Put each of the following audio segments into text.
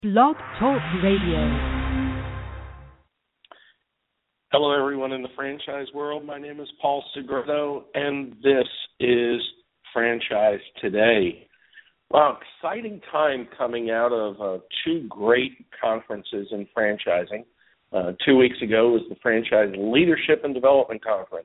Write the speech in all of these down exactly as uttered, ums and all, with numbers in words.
Blog Talk Radio. Hello, everyone in the franchise world. My name is Paul Segredo, and this is Franchise Today. Well, exciting time coming out of uh, two great conferences in franchising. Uh, two weeks ago was the Franchise Leadership and Development Conference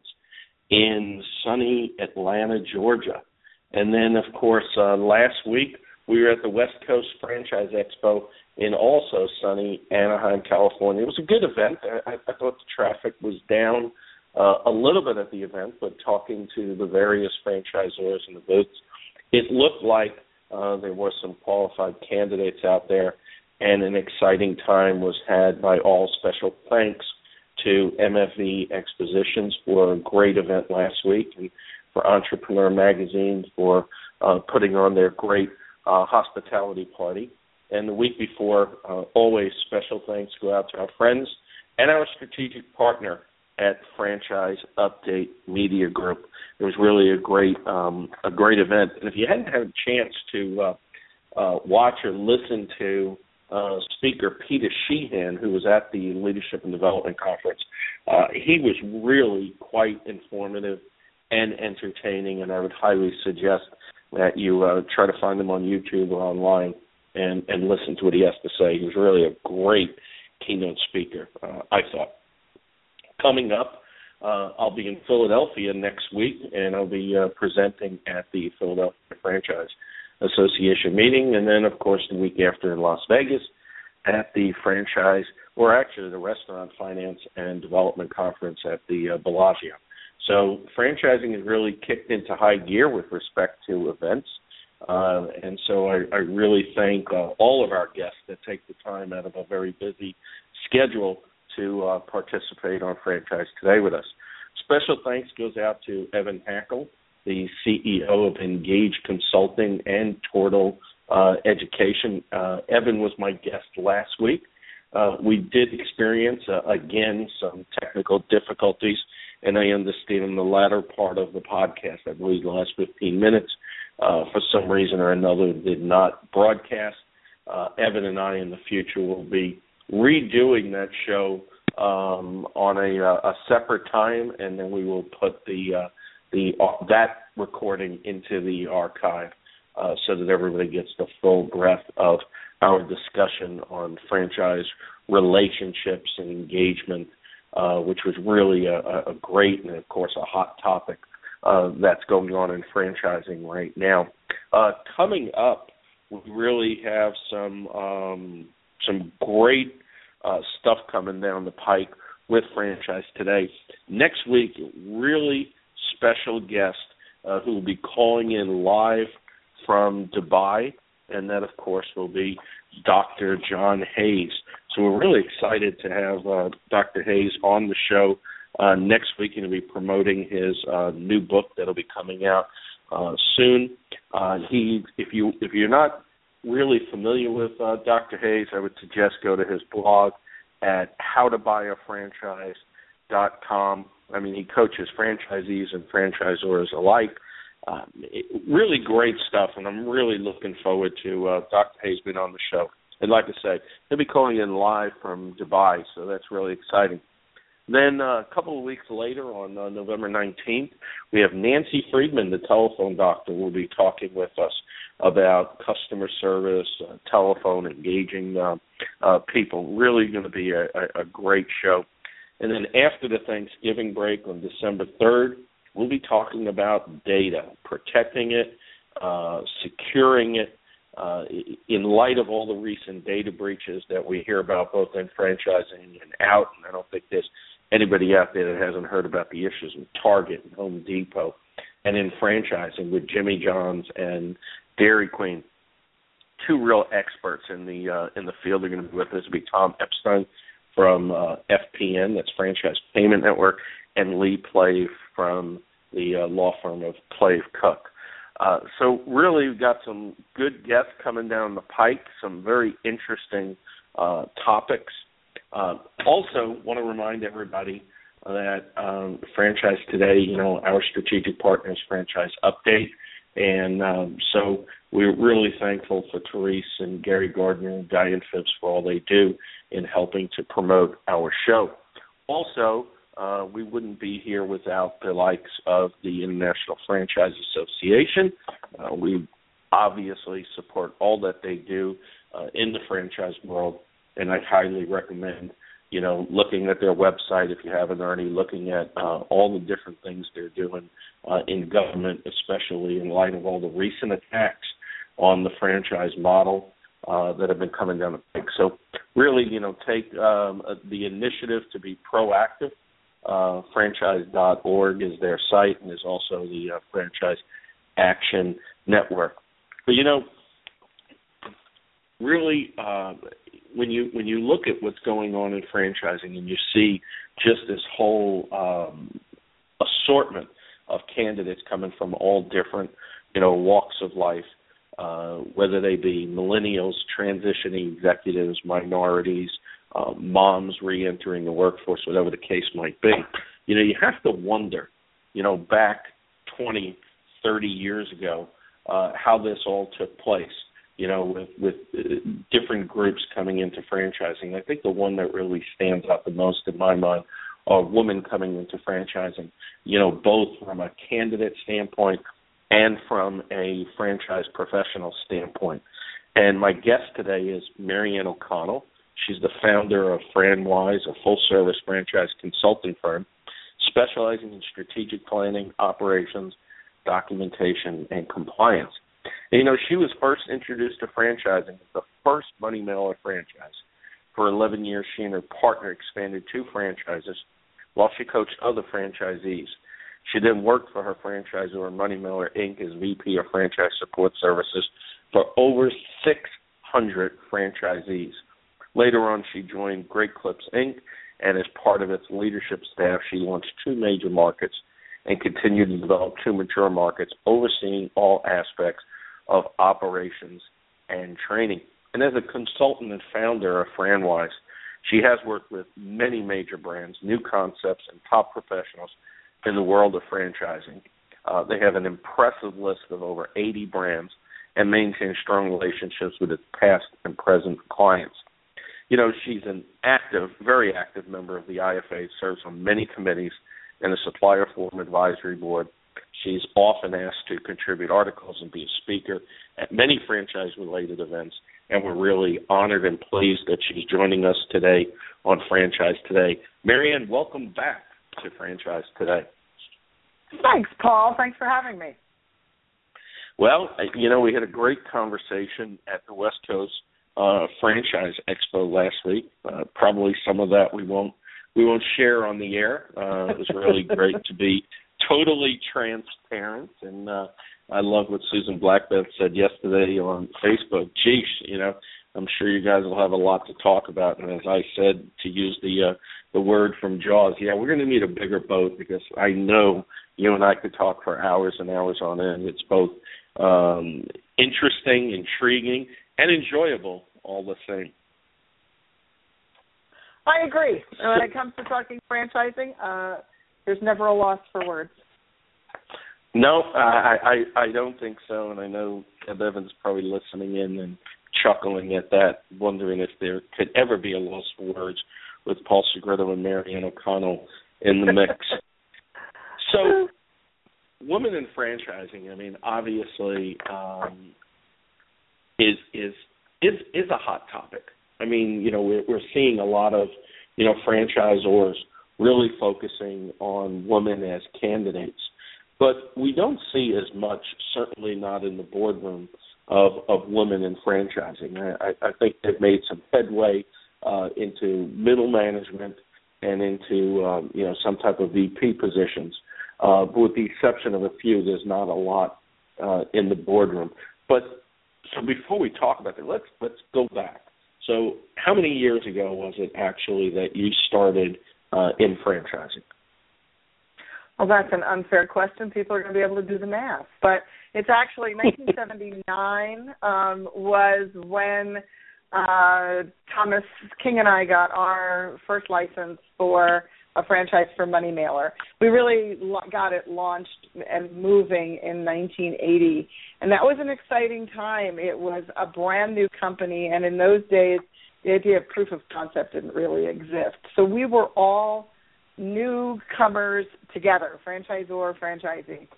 in sunny Atlanta, Georgia. And then, of course, uh, last week we were at the West Coast Franchise Expo in also sunny Anaheim, California. It was a good event. I, I thought the traffic was down uh, a little bit at the event, but talking to the various franchisors in the booths, it looked like uh, there were some qualified candidates out there, and an exciting time was had by all. Special thanks to M F V Expositions for a great event last week, and for Entrepreneur Magazine for uh, putting on their great uh, hospitality party. And the week before, uh, always special thanks go out to our friends and our strategic partner at Franchise Update Media Group. It was really a great um, a great event. And if you hadn't had a chance to uh, uh, watch or listen to uh, Speaker Peter Sheehan, who was at the Leadership and Development Conference, uh, he was really quite informative and entertaining, and I would highly suggest that you uh, try to find him on YouTube or online and, and listen to what he has to say. He was really a great keynote speaker, uh, I thought. Coming up, uh, I'll be in Philadelphia next week, and I'll be uh, presenting at the Philadelphia Franchise Association meeting, and then, of course, the week after in Las Vegas at the franchise, or actually the Restaurant Finance and Development Conference at the uh, Bellagio. So franchising has really kicked into high gear with respect to events. Uh, and so I, I really thank uh, all of our guests that take the time out of a very busy schedule to uh, participate on Franchise Today with us. Special thanks goes out to Evan Hackel, the C E O of Engage Consulting and Tortle uh, Education. Uh, Evan was my guest last week. Uh, we did experience, uh, again, some technical difficulties, and I understand in the latter part of the podcast, I believe the last fifteen minutes, uh, for some reason or another, did not broadcast. Uh, Evan and I in the future will be redoing that show um, on a, a separate time, and then we will put the uh, the uh, that recording into the archive uh, so that everybody gets the full breadth of our discussion on franchise relationships and engagement, uh, which was really a, a great and, of course, a hot topic uh, that's going on in franchising right now. Uh, coming up, we really have some um, some great uh, stuff coming down the pike with Franchise Today. Next week, really special guest uh, who will be calling in live from Dubai, and that, of course, will be Doctor John Hayes. So we're really excited to have uh, Doctor Hayes on the show uh, next week. He'll be promoting his uh, new book that'll be coming out uh, soon. Uh, he, if you if you're not really familiar with uh, Doctor Hayes, I would suggest go to his blog at how to buy a franchise dot com. I mean, he coaches franchisees and franchisors alike. Uh, it, really great stuff, and I'm really looking forward to uh, Doctor Hayes being on the show. And like I say, he'll be calling in live from Dubai, so that's really exciting. Then uh, a couple of weeks later, on uh, November nineteenth, we have Nancy Friedman, the telephone doctor, will be talking with us about customer service, uh, telephone, engaging uh, uh, people. Really going to be a, a, a great show. And then after the Thanksgiving break on December third, we'll be talking about data, protecting it, uh, securing it, uh, in light of all the recent data breaches that we hear about both in franchising and out. And I don't think there's anybody out there that hasn't heard about the issues with Target and Home Depot, and in franchising with Jimmy John's and Dairy Queen. Two real experts in the uh, in the field are going to be with us. It'll be Tom Epstein from uh, F P N, that's Franchise Payment Network, and Lee Plave from the uh, law firm of Plave Cook. Uh, so really we've got some good guests coming down the pike, some very interesting uh, topics. Uh, also want to remind everybody that um, Franchise Today, you know, our strategic partners, Franchise Update, And um, so we're really thankful for Therese and Gary Gardner and Diane Phipps for all they do in helping to promote our show. Also, uh, we wouldn't be here without the likes of the International Franchise Association. Uh, we obviously support all that they do uh, in the franchise world, and I highly recommend, you know, looking at their website if you haven't already, looking at uh, all the different things they're doing uh, in government, especially in light of all the recent attacks on the franchise model uh, that have been coming down the pike. So really, you know, take um, the initiative to be proactive. Uh, franchise dot org is their site, and there's also the uh, Franchise Action Network. But, you know, really, uh, when you when you look at what's going on in franchising and you see just this whole um, assortment of candidates coming from all different, you know, walks of life, uh, whether they be millennials, transitioning executives, minorities, uh, moms re-entering the workforce, whatever the case might be, you know, you have to wonder, you know, back twenty, thirty years ago, uh, how this all took place. You know, with, with uh, different groups coming into franchising. I think the one that really stands out the most in my mind are women coming into franchising, you know, both from a candidate standpoint and from a franchise professional standpoint. And my guest today is Marianne O'Connell. She's the founder of FranWise, a full-service franchise consulting firm specializing in strategic planning, operations, documentation, and compliance. And, you know, she was first introduced to franchising as the first Money Mailer franchise. For eleven years, she and her partner expanded two franchises while she coached other franchisees. She then worked for her franchisor, Money Mailer, Incorporated, as V P of Franchise Support Services for over six hundred franchisees. Later on, she joined Great Clips, Incorporated, and as part of its leadership staff, she launched two major markets and continued to develop two mature markets, overseeing all aspects of operations and training. And as a consultant and founder of FranWise, she has worked with many major brands, new concepts, and top professionals in the world of franchising. Uh, they have an impressive list of over eighty brands and maintain strong relationships with its past and present clients. You know, she's an active, very active member of the I F A, serves on many committees and the Supplier Forum Advisory Board. She's often asked to contribute articles and be a speaker at many franchise-related events, and we're really honored and pleased that she's joining us today on Franchise Today. Marianne, welcome back to Franchise Today. Thanks, Paul. Thanks for having me. Well, you know, we had a great conversation at the West Coast uh, Franchise Expo last week. Uh, probably some of that we won't we won't share on the air. Uh, it was really great to be totally transparent, and uh, I love what Susan Blackbeth said yesterday on Facebook. Geez, you know, I'm sure you guys will have a lot to talk about. And as I said, to use the uh, the word from Jaws, yeah, we're going to need a bigger boat because I know you and I could talk for hours and hours on end. It's both um, interesting, intriguing, and enjoyable all the same. I agree. When it comes to talking franchising, uh, there's never a loss for words. No, I, I I don't think so, and I know Ed Evans is probably listening in and chuckling at that, wondering if there could ever be a loss for words with Paul Segreto and Marianne O'Connell in the mix. So, women in franchising, I mean, obviously, um, is is is is a hot topic. I mean, you know, we're, we're seeing a lot of, you know, franchisors really focusing on women as candidates. But we don't see as much, certainly not in the boardroom, of, of women in franchising. I, I think they've made some headway uh, into middle management and into, um, you know, some type of V P positions. Uh, but with the exception of a few, there's not a lot uh, in the boardroom. But so before we talk about that, let's let's go back. So how many years ago was it actually that you started uh, in franchising? Well, that's an unfair question. People are going to be able to do the math. But it's actually nineteen seventy-nine um, was when uh, Thomas King and I got our first license for a franchise for Money Mailer. We really lo- got it launched and moving in nineteen eighty, and that was an exciting time. It was a brand new company, and in those days, the idea of proof of concept didn't really exist. So we were all newcomers together, franchisor, franchisee.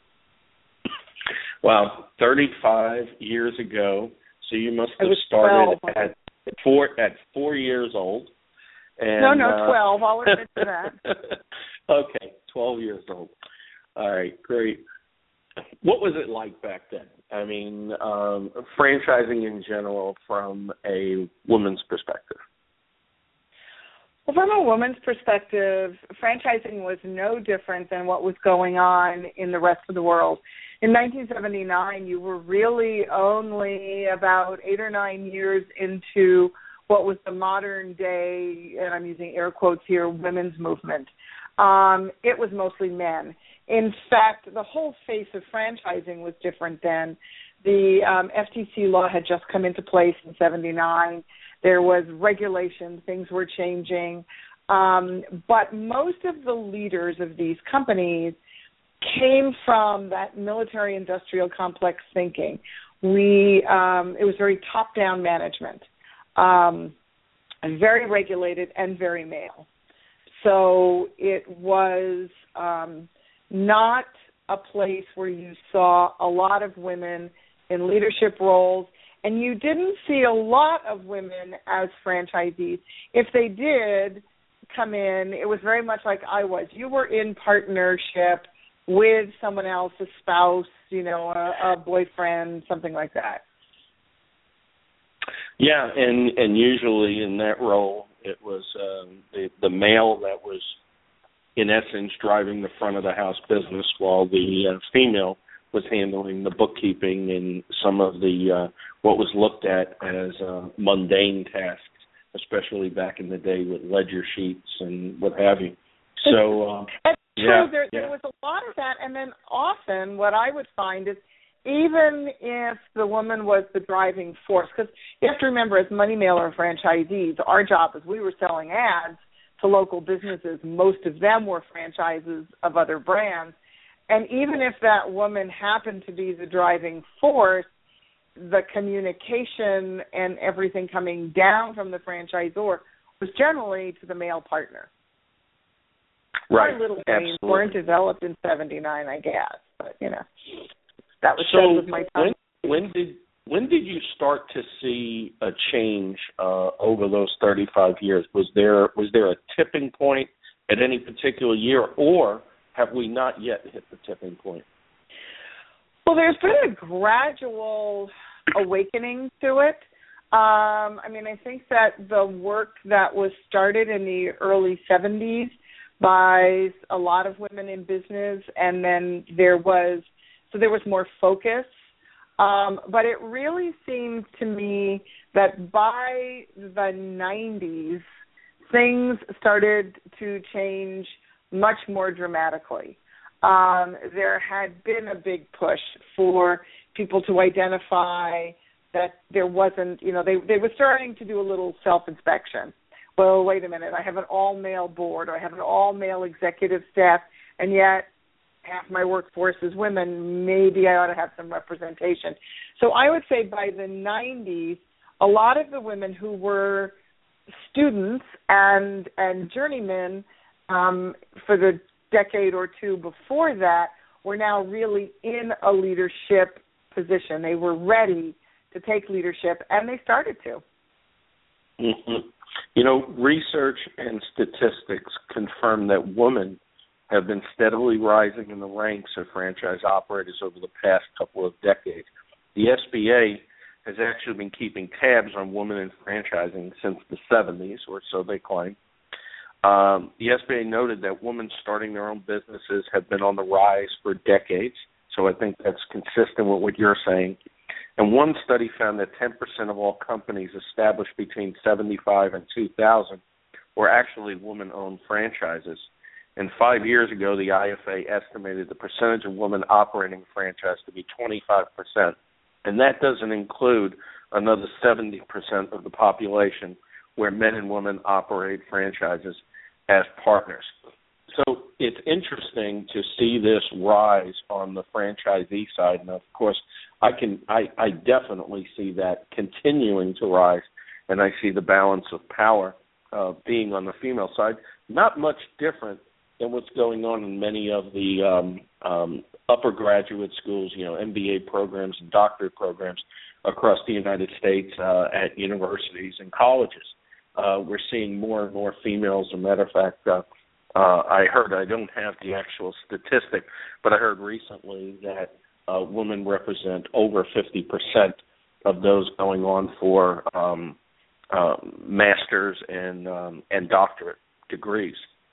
Wow, thirty-five years ago. So you must have I was started twelve. at four at four years old. And, no, no, uh, twelve. I'll admit to that. Okay, twelve years old. All right, great. What was it like back then? I mean, um, franchising in general from a woman's perspective. Well, from a woman's perspective, franchising was no different than what was going on in the rest of the world. In nineteen seventy-nine, you were really only about eight or nine years into what was the modern day, and I'm using air quotes here, women's movement. Um, it was mostly men. In fact, the whole face of franchising was different then. The um, F T C law had just come into place in seventy-nine. There was regulation. Things were changing. Um, but most of the leaders of these companies came from that military-industrial complex thinking. We um, it was very top-down management, um, and very regulated and very male. So it was um, not a place where you saw a lot of women in leadership roles, and you didn't see a lot of women as franchisees. If they did come in, it was very much like I was. You were in partnership with someone else, a spouse, you know, a, a boyfriend, something like that. Yeah, and, and usually in that role, it was um, the, the male that was, in essence, driving the front of the house business, while the uh, female was handling the bookkeeping and some of the uh, what was looked at as uh, mundane tasks, especially back in the day with ledger sheets and what have you. So, uh, That's yeah, true. There, yeah. there was a lot of that, and then often what I would find is even if the woman was the driving force, because you have to remember, as Money Mailer franchisees, our job is we were selling ads to local businesses. Most of them were franchises of other brands. And even if that woman happened to be the driving force, the communication and everything coming down from the franchisor was generally to the male partner. Right. Our little brains Absolutely. weren't developed in seventy-nine, I guess. But, you know, that was so said with my time. When, when did when did you start to see a change uh, over those thirty-five years? Was there was there a tipping point at any particular year, or have we not yet hit the tipping point? Well, there's been a gradual awakening to it. Um, I mean, I think that the work that was started in the early seventies by a lot of women in business, and then there was, so there was more focus. Um, but it really seemed to me that by the nineties, things started to change much more dramatically. Um, there had been a big push for people to identify that there wasn't, you know, they, they were starting to do a little self-inspection. Well, wait a minute, I have an all-male board, or I have an all-male executive staff, and yet half my workforce is women. Maybe I ought to have some representation. So I would say by the nineties, a lot of the women who were students and and journeymen um, for the decade or two before that were now really in a leadership position. They were ready to take leadership, and they started to. Mm-hmm. You know, research and statistics confirm that women have been steadily rising in the ranks of franchise operators over the past couple of decades. The S B A has actually been keeping tabs on women in franchising since the seventies, or so they claim. Um, the S B A noted that women starting their own businesses have been on the rise for decades, so I think that's consistent with what you're saying. And one study found that ten percent of all companies established between seventy-five and two thousand were actually women-owned franchises. And five years ago, the I F A estimated the percentage of women operating a franchise to be twenty-five percent. And that doesn't include another seventy percent of the population where men and women operate franchises as partners. so it's interesting to see this rise on the franchisee side, and of course, I can I, I definitely see that continuing to rise, and I see the balance of power uh, being on the female side. Not much different than what's going on in many of the um, um, upper graduate schools, you know, M B A programs and doctorate programs across the United States uh, at universities and colleges. Uh, we're seeing more and more females. As a matter of fact, uh, uh, I heard, I don't have the actual statistic, but I heard recently that uh, women represent over fifty percent of those going on for um, uh, master's and um, and doctorate degrees.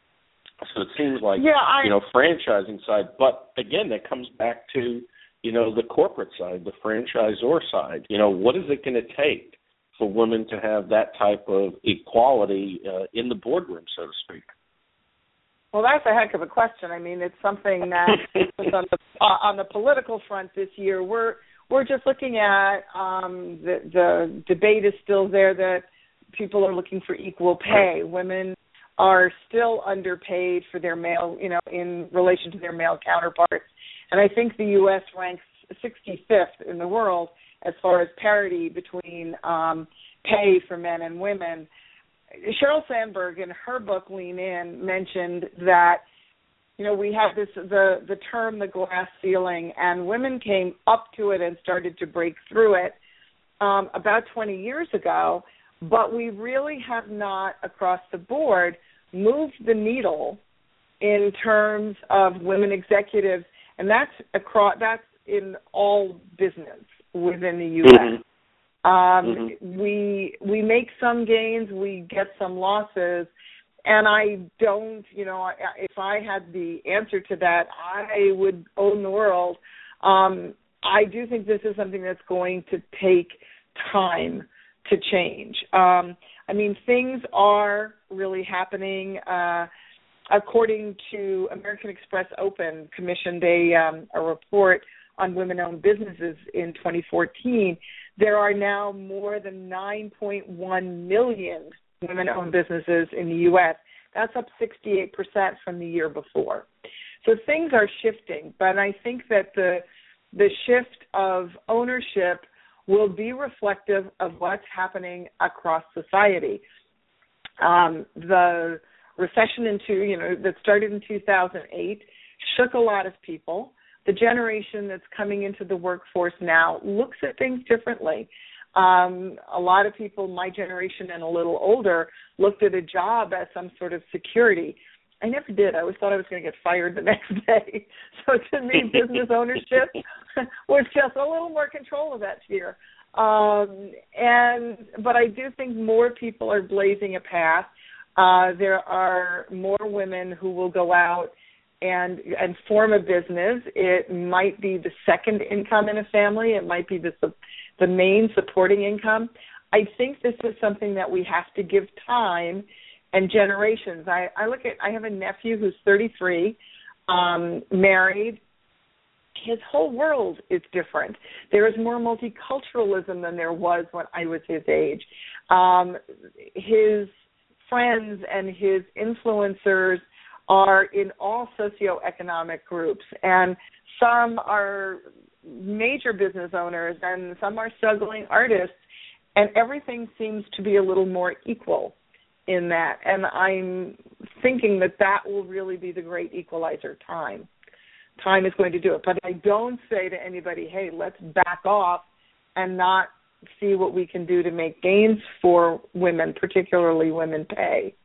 So it seems like, yeah, I, you know, franchising side, but again, that comes back to, you know, the corporate side, the franchisor side. You know, what is it going to take for women to have that type of equality uh, in the boardroom, so to speak? Well, that's a heck of a question. I mean, it's something that on the uh, on the political front this year, we're we're just looking at um, the the debate is still there that people are looking for equal pay. Women are still underpaid for their male, you know, in relation to their male counterparts. And I think the U S ranks sixty-fifth in the world as far as parity between um, pay for men and women. Sheryl Sandberg, in her book Lean In, mentioned that, you know, we have this the the term the glass ceiling, and women came up to it and started to break through it um, about twenty years ago. But we really have not, across the board, moved the needle in terms of women executives, and that's across that's in all business within the U S. Mm-hmm. Um, mm-hmm. We we make some gains, we get some losses, and I don't, you know, if I had the answer to that, I would own the world. Um, I do think this is something that's going to take time to change. Um, I mean, things are really happening. Uh, according to American Express Open, commissioned a, um, a report on women-owned businesses in twenty fourteen. There are now more than nine point one million women-owned businesses in the U S. That's up sixty-eight percent from the year before. So things are shifting, but I think that the the shift of ownership will be reflective of what's happening across society. Um, the recession into, you know, that started in two thousand eight shook a lot of people. The generation that's coming into the workforce now looks at things differently. Um, a lot of people, my generation and a little older, looked at a job as some sort of security. I never did. I always thought I was going to get fired the next day. So to me, business ownership was just a little more control of that sphere. Um, and but I do think more people are blazing a path. Uh, there are more women who will go out and and form a business. It might be the second income in a family. It might be the the main supporting income. I think this is something that we have to give time and generations. I, I look at, I have a nephew who's thirty-three, um, married. His whole world is different. There is more multiculturalism than there was when I was his age. Um, his friends and his influencers are in all socioeconomic groups, and some are major business owners and some are struggling artists, and everything seems to be a little more equal in that. And I'm thinking that that will really be the great equalizer. Time. Time is going to do it. But I don't say to anybody, hey, let's back off and not see what we can do to make gains for women, particularly women pay.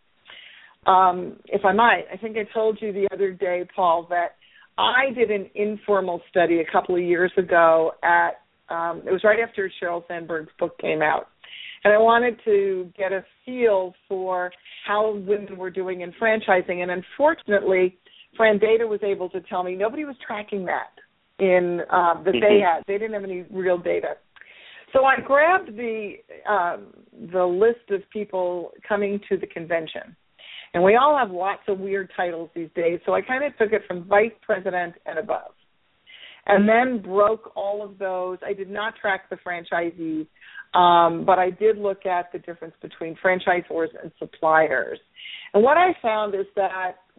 Um, if I might, I think I told you the other day, Paul, that I did an informal study a couple of years ago at, um, it was right after Sheryl Sandberg's book came out. And I wanted to get a feel for how women were doing in franchising. And unfortunately, Fran Data was able to tell me nobody was tracking that in uh, that they had. They didn't have any real data. So I grabbed the um, the list of people coming to the convention. And we all have lots of weird titles these days, so I kind of took it from vice president and above. And then broke all of those. I did not track the franchisees, um, but I did look at the difference between franchisors and suppliers. And what I found is that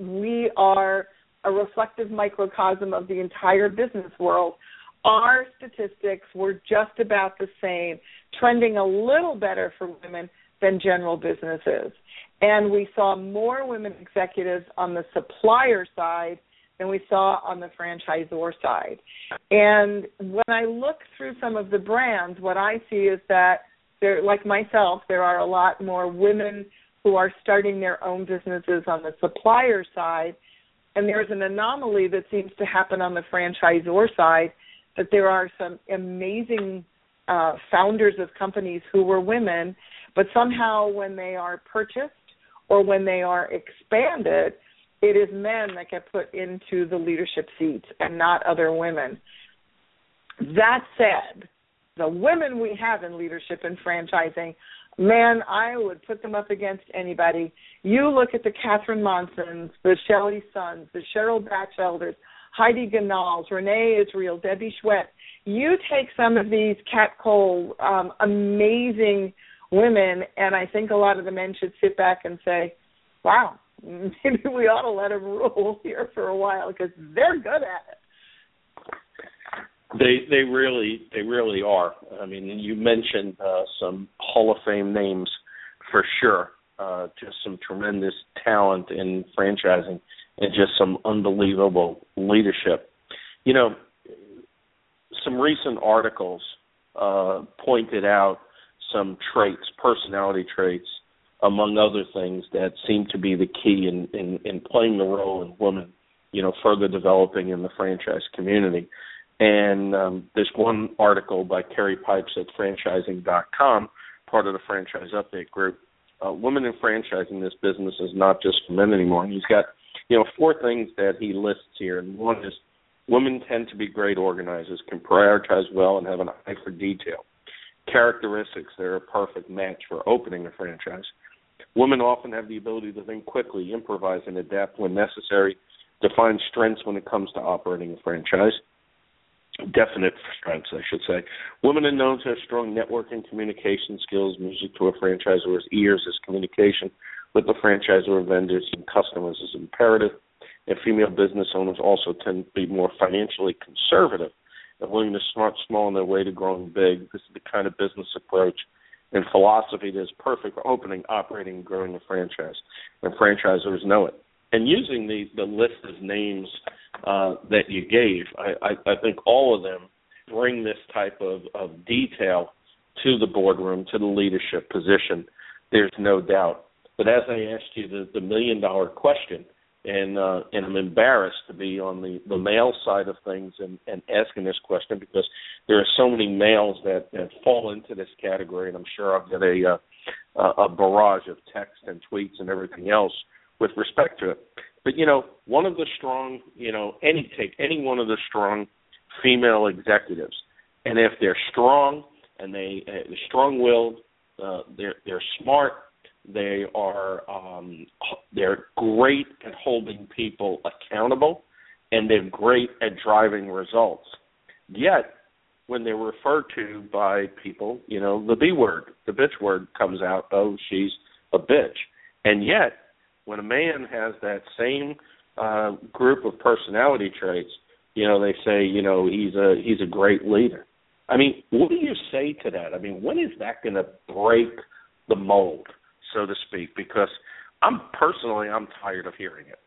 we are a reflective microcosm of the entire business world, our statistics were just about the same, trending a little better for women than general businesses. And we saw more women executives on the supplier side than we saw on the franchisor side. And when I look through some of the brands, what I see is that, there, like myself, there are a lot more women who are starting their own businesses on the supplier side, and there's an anomaly that seems to happen on the franchisor side, that there are some amazing uh, founders of companies who were women, but somehow when they are purchased or when they are expanded, it is men that get put into the leadership seats and not other women. That said, the women we have in leadership and franchising, man, I would put them up against anybody. You look at the Catherine Monsons, the Shelley Sons, the Cheryl Batchelders, Heidi Ganals, Renee Israel, Debbie Schwett. You take some of these Kat Cole, um, amazing women, and I think a lot of the men should sit back and say, wow, maybe we ought to let them rule here for a while because they're good at it. They they really they really are. I mean, you mentioned uh, some Hall of Fame names for sure. Uh, just some tremendous talent in franchising and just some unbelievable leadership. You know, some recent articles uh, pointed out some traits, personality traits, among other things, that seem to be the key in, in, in playing the role in women, you know, further developing in the franchise community. And um, there's one article by Kerry Pipes at franchising dot com, part of the Franchise Update group. Uh, women in franchising, this business is not just for men anymore. And he's got, you know, four things that he lists here. And one is women tend to be great organizers, can prioritize well, and have an eye for detail. Characteristics that are a perfect match for opening a franchise. Women often have the ability to think quickly, improvise, and adapt when necessary, to find strengths when it comes to operating a franchise. Definite strengths, I should say. Women are known to have strong networking, communication skills. Music to a franchisor's ears is communication with the franchisor, vendors, and customers is imperative. And female business owners also tend to be more financially conservative and willing to start small on their way to growing big. This is the kind of business approach and philosophy that is perfect for opening, operating, and growing a franchise. And franchisors know it. And using the, the list of names uh, that you gave, I, I, I think all of them bring this type of, of detail to the boardroom, to the leadership position. There's no doubt. But as I asked you the, the million-dollar question, and uh, and I'm embarrassed to be on the, the male side of things and, and asking this question because there are so many males that, that fall into this category, and I'm sure I'll get a, uh, a barrage of text and tweets and everything else with respect to it. But, you know, one of the strong, you know, any take any one of the strong female executives, and if they're strong and they, uh, they're strong-willed, uh, they're they're smart, they are um, they're great at holding people accountable, and they're great at driving results. Yet, when they're referred to by people, you know, the B word, the bitch word comes out. Oh, she's a bitch. And yet, when a man has that same uh, group of personality traits, you know, they say, you know, he's a he's a great leader. I mean, what do you say to that? I mean, when is that going to break the mold, so to speak? Because I'm personally, I'm tired of hearing it.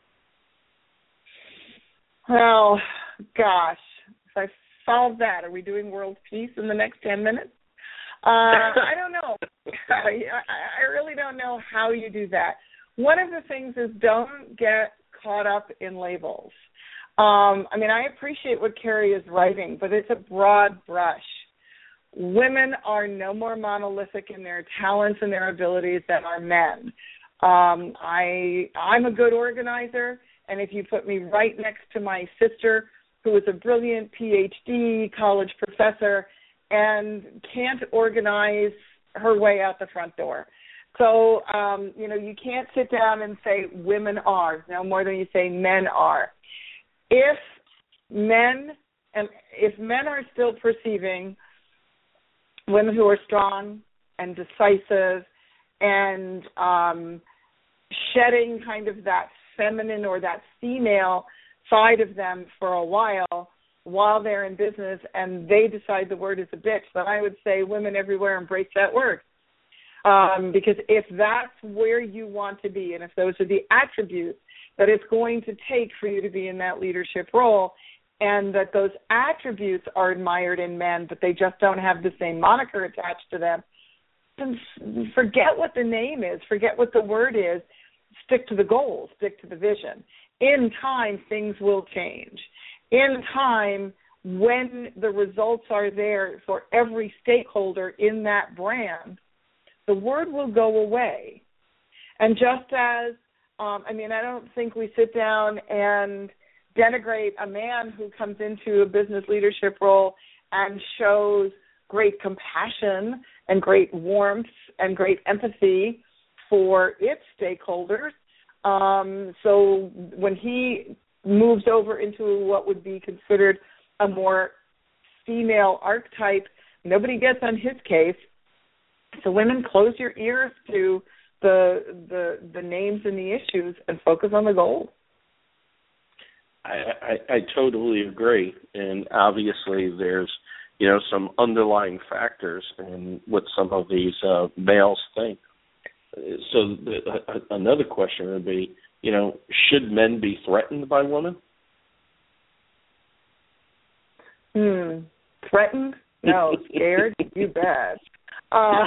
Well, gosh, if I solve that, are we doing world peace in the next ten minutes? Uh, I don't know. I, I really don't know how you do that. One of the things is don't get caught up in labels. Um, I mean, I appreciate what Kerry is writing, but it's a broad brush. Women are no more monolithic in their talents and their abilities than are men. Um, I, I'm a good organizer, and if you put me right next to my sister, who is a brilliant P H D college professor and can't organize her way out the front door. So, um, you know, you can't sit down and say women are, no more than you say men are. If men, and if men are still perceiving women who are strong and decisive and um, shedding kind of that feminine or that female side of them for a while while they're in business and they decide the word is a bitch, then I would say women everywhere embrace that word. Um, because if that's where you want to be and if those are the attributes that it's going to take for you to be in that leadership role and that those attributes are admired in men but they just don't have the same moniker attached to them, then forget what the name is, forget what the word is, stick to the goal, stick to the vision. In time, things will change. In time, when the results are there for every stakeholder in that brand, the word will go away. And just as, um, I mean, I don't think we sit down and denigrate a man who comes into a business leadership role and shows great compassion and great warmth and great empathy for its stakeholders. Um, so when he moves over into what would be considered a more female archetype, nobody gets on his case. So women, close your ears to the the the names and the issues and focus on the goals. I, I, I totally agree, and obviously there's you know some underlying factors in what some of these uh, males think. So the, uh, another question would be, you know, should men be threatened by women? Hmm. Threatened? No. Scared? You bet. Uh,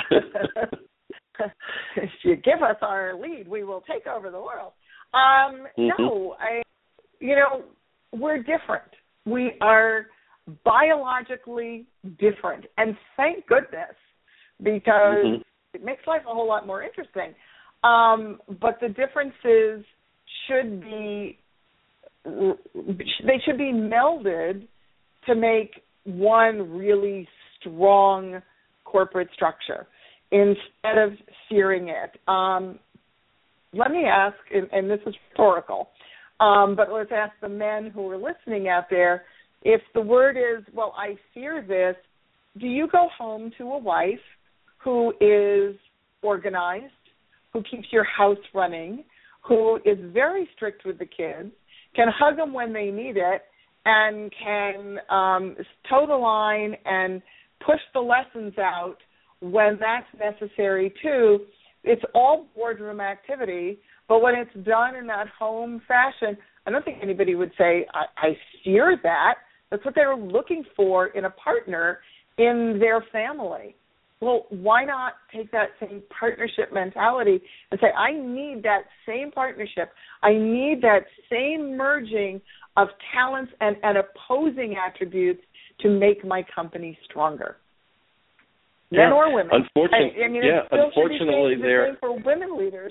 if you give us our lead, we will take over the world. Um, mm-hmm. No, I. You know, we're different. We are biologically different, and thank goodness, because mm-hmm. it makes life a whole lot more interesting. Um, but the differences should be they should be melded to make one really strong corporate structure instead of searing it. Um, let me ask, and, and this is rhetorical, um, but let's ask the men who are listening out there, if the word is, well, I fear this, do you go home to a wife who is organized, who keeps your house running, who is very strict with the kids, can hug them when they need it, and can um, toe the line and push the lessons out when that's necessary too? It's all boardroom activity, but when it's done in that home fashion, I don't think anybody would say, I, I fear that. That's what they're looking for in a partner in their family. Well, why not take that same partnership mentality and say, I need that same partnership. I need that same merging of talents and, and opposing attributes to make my company stronger. Yeah. Men or women. Unfortunately, I, I mean, yeah, it still unfortunately, should be the there. same for women leaders.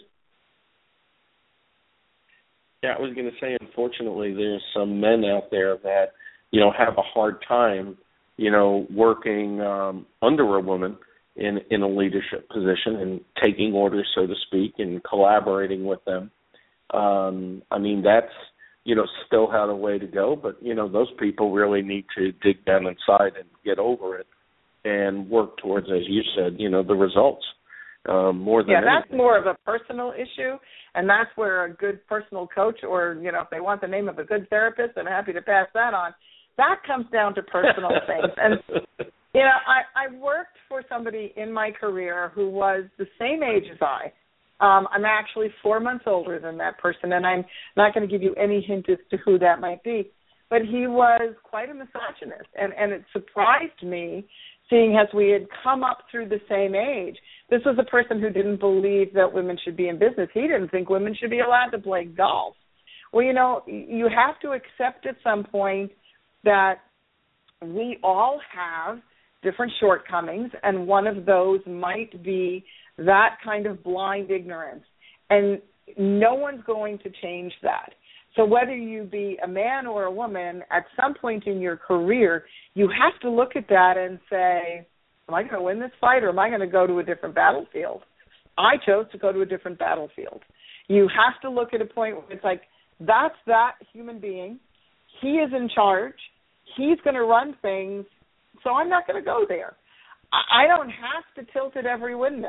Yeah, I was going to say, unfortunately, there's some men out there that, you know, have a hard time, you know, working um, under a woman in, in a leadership position and taking orders, so to speak, and collaborating with them. Um, I mean, that's, you know, still had a way to go, but, you know, those people really need to dig down inside and get over it and work towards, as you said, you know, the results um, more than Yeah, anything. that's more of a personal issue, and that's where a good personal coach, or, you know, if they want the name of a good therapist, I'm happy to pass that on. That comes down to personal things. And, you know, I, I worked for somebody in my career who was the same age as I. Um, I'm actually four months older than that person, and I'm not going to give you any hint as to who that might be. But he was quite a misogynist, and, and it surprised me, seeing as we had come up through the same age. This was a person who didn't believe that women should be in business. He didn't think women should be allowed to play golf. Well, you know, you have to accept at some point that we all have different shortcomings, and one of those might be that kind of blind ignorance. And no one's going to change that. So whether you be a man or a woman, at some point in your career, you have to look at that and say, am I going to win this fight, or am I going to go to a different battlefield? I chose to go to a different battlefield. You have to look at a point where it's like, that's that human being. He is in charge. He's going to run things, so I'm not going to go there. I don't have to tilt at every windmill.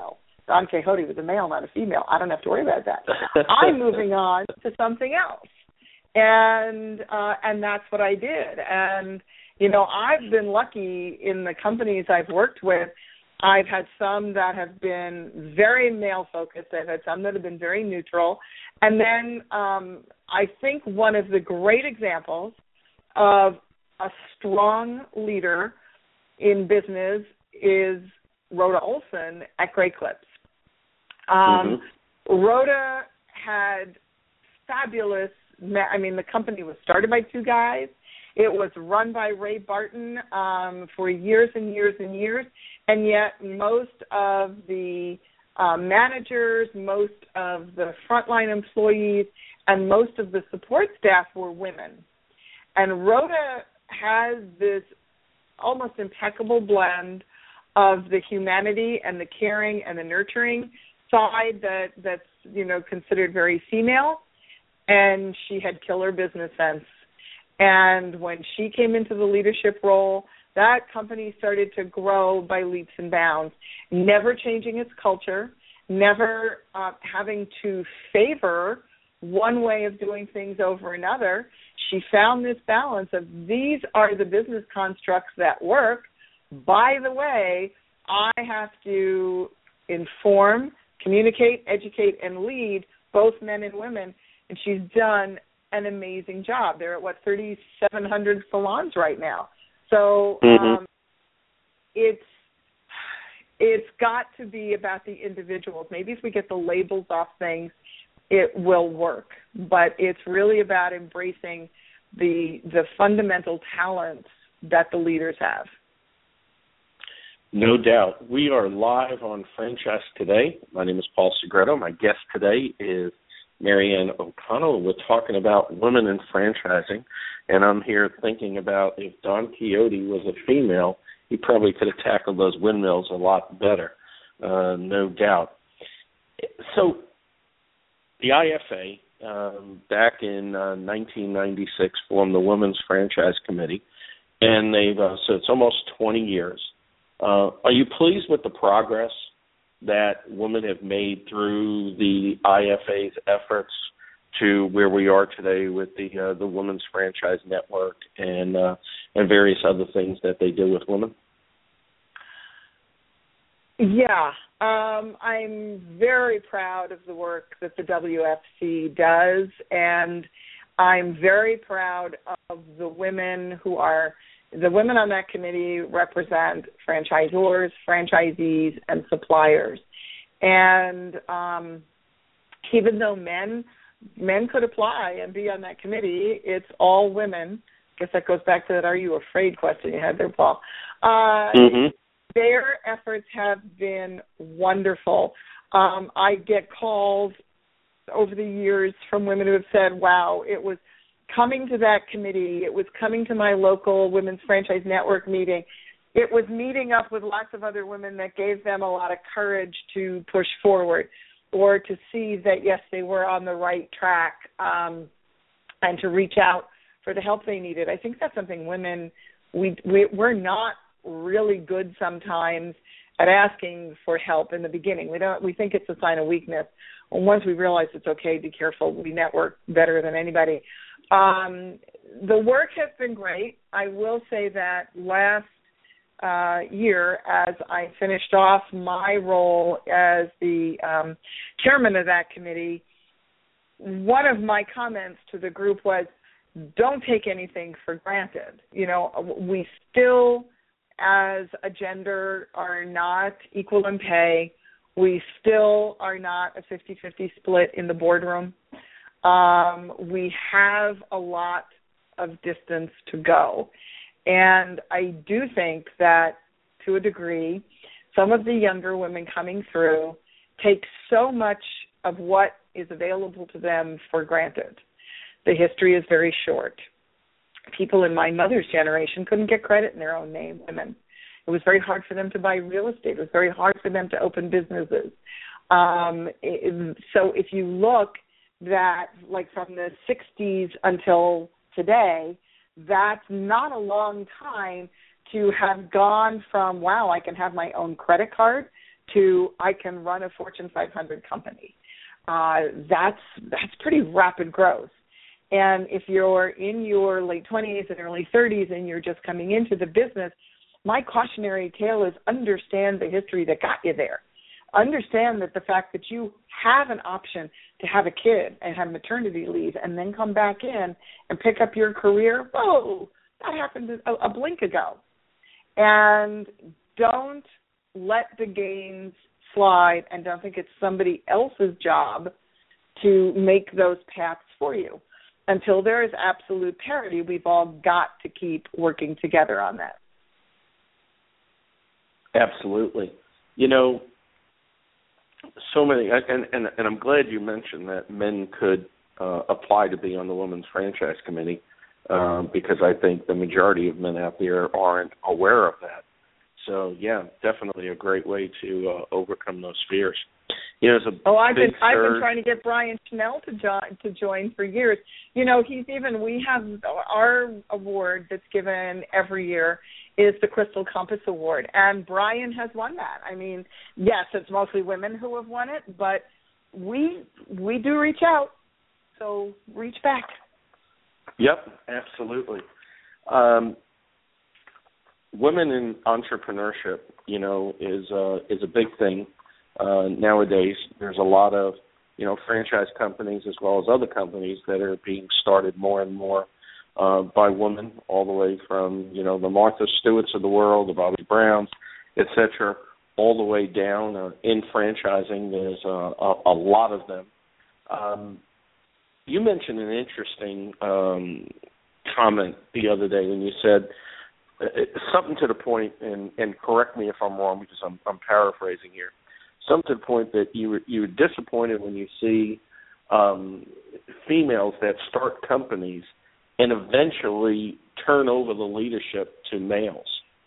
Don Quixote was a male, not a female. I don't have to worry about that. I'm moving on to something else. And uh, and that's what I did. And, you know, I've been lucky in the companies I've worked with. I've had some that have been very male-focused. I've had some that have been very neutral. And then um, I think one of the great examples of a strong leader in business is Rhoda Olson at Great Clips. Um, mm-hmm. Rhoda had fabulous, I mean, the company was started by two guys. It was run by Ray Barton um, for years and years and years, and yet most of the uh, managers, most of the frontline employees, and most of the support staff were women. And Rhoda has this almost impeccable blend of the humanity and the caring and the nurturing side that, that's, you know, considered very female, and she had killer business sense. And when she came into the leadership role, that company started to grow by leaps and bounds, never changing its culture, never uh, having to favor one way of doing things over another. She found this balance of these are the business constructs that work. By the way, I have to inform, communicate, educate, and lead both men and women, and she's done an amazing job. They're at, what, thirty-seven hundred salons right now. So mm-hmm. um, it's it's got to be about the individuals. Maybe if we get the labels off things, it will work. But it's really about embracing the the fundamental talents that the leaders have. No doubt. We are live on Franchise Today. My name is Paul Segreto. My guest today is Marianne O'Connell. We're talking about women in franchising, and I'm here thinking about if Don Quixote was a female, he probably could have tackled those windmills a lot better, uh, no doubt. So the I F A, um, back in uh, nineteen ninety-six, formed the Women's Franchise Committee, and they've uh, so it's almost twenty years. Uh, are you pleased with the progress that women have made through the I F A's efforts to where we are today with the uh, the Women's Franchise Network and uh, and various other things that they do with women? Yeah, um, I'm very proud of the work that the W F C does, and I'm very proud of the women who are The women on that committee represent franchisors, franchisees, and suppliers. And um, even though men men could apply and be on that committee, it's all women. I guess that goes back to that "Are you afraid?" question you had there, Paul. Uh, mm-hmm. Their efforts have been wonderful. Um, I get calls over the years from women who have said, "Wow, it was coming to that committee, it was coming to my local Women's Franchise Network meeting, it was meeting up with lots of other women that gave them a lot of courage to push forward or to see that, yes, they were on the right track um, and to reach out for the help they needed." I think that's something women, we, we, we're not really good sometimes at asking for help in the beginning. We don't. We think it's a sign of weakness. And once we realize it's okay, be careful, we network better than anybody. Um, the work has been great. I will say that last uh, year, as I finished off my role as the um, chairman of that committee, one of my comments to the group was, don't take anything for granted. You know, we still, as a gender, are not equal in pay. We still are not a fifty-fifty split in the boardroom. Um, we have a lot of distance to go. And I do think that, to a degree, some of the younger women coming through take so much of what is available to them for granted. The history is very short. People in my mother's generation couldn't get credit in their own name, women. It was very hard for them to buy real estate. It was very hard for them to open businesses. Um, it, so if you look that, like, from the sixties until today, that's not a long time to have gone from, wow, I can have my own credit card, to I can run a Fortune five hundred company. Uh, that's that's pretty rapid growth. And if you're in your late twenties and early thirties and you're just coming into the business, my cautionary tale is understand the history that got you there. Understand that the fact that you have an option to have a kid and have maternity leave and then come back in and pick up your career, whoa, that happened a, a blink ago. And don't let the gains slide and don't think it's somebody else's job to make those paths for you. Until there is absolute parity, we've all got to keep working together on that. Absolutely. You know, so many, and, and, and I'm glad you mentioned that men could uh, apply to be on the Women's Franchise Committee um, because I think the majority of men out there aren't aware of that. So, yeah, definitely a great way to uh, overcome those fears. You know, a oh, I've been surge. I've been trying to get Brian Schnell to join to join for years. You know, he's even we have our award that's given every year is the Crystal Compass Award, and Brian has won that. I mean, yes, it's mostly women who have won it, but we we do reach out, so reach back. Yep, absolutely. Um, women in entrepreneurship, you know, is uh, is a big thing. Uh, nowadays, there's a lot of, you know, franchise companies as well as other companies that are being started more and more uh, by women, all the way from, you know, the Martha Stewarts of the world, the Bobby Browns, et cetera, all the way down uh, in franchising. There's uh, a, a lot of them. Um, you mentioned an interesting um, comment the other day when you said uh, something to the point, and, and correct me if I'm wrong because I'm, I'm paraphrasing here. Something to the point that you were, you were disappointed when you see um, females that start companies and eventually turn over the leadership to males.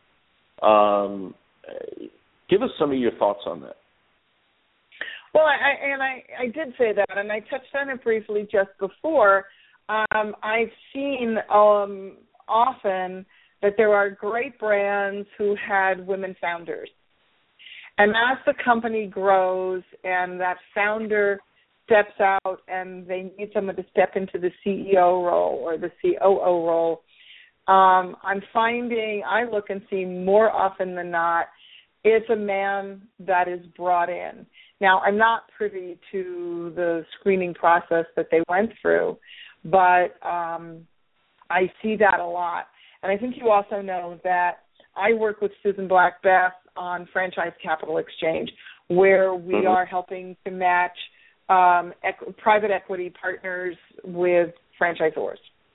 Um, give us some of your thoughts on that. Well, I, and I, I did say that, and I touched on it briefly just before. Um, I've seen um, often that there are great brands who had women founders. And as the company grows and that founder steps out and they need someone to step into the C E O role or the C O O role, um, I'm finding, I look and see more often than not, it's a man that is brought in. Now, I'm not privy to the screening process that they went through, but um, I see that a lot. And I think you also know that I work with Susan Black-Beth on Franchise Capital Exchange, where we mm-hmm. are helping to match um, equ- private equity partners with franchisors.